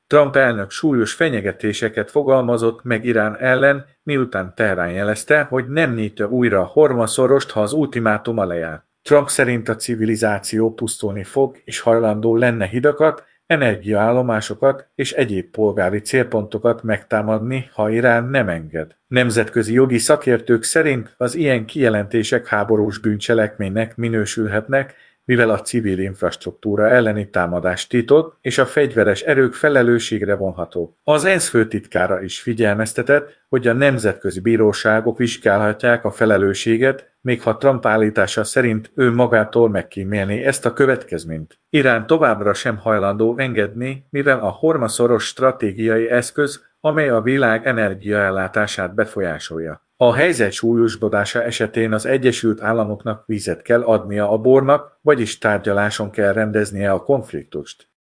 Trump elnök súlyos fenyegetéseket fogalmazott meg Irán ellen, miután Teherán jelezte, hogy nem nyitja újra a Hormuzszorost, ha az ultimátuma lejár. Trump szerint a civilizáció pusztulni fog, és hajlandó lenne hidakat, energiaállomásokat és egyéb polgári célpontokat megtámadni, ha Irán nem enged. Nemzetközi jogi szakértők szerint az ilyen kijelentések háborús bűncselekménynek minősülhetnek, mivel a civil infrastruktúra elleni támadást titott, és a fegyveres erők felelősségre vonható. Az ENSZ főtitkára is figyelmeztetett, hogy a nemzetközi bíróságok vizsgálhatják a felelősséget, még ha Trump állítása szerint ő magától megkímélni ezt a következményt. Irán továbbra sem hajlandó engedni, mivel a Hormuszszoros stratégiai eszköz, amely a világ energiaellátását befolyásolja. A helyzet súlyosbodása esetén az Egyesült Államoknak vizet kell adnia a bornak, vagyis tárgyaláson kell rendeznie a konfliktust.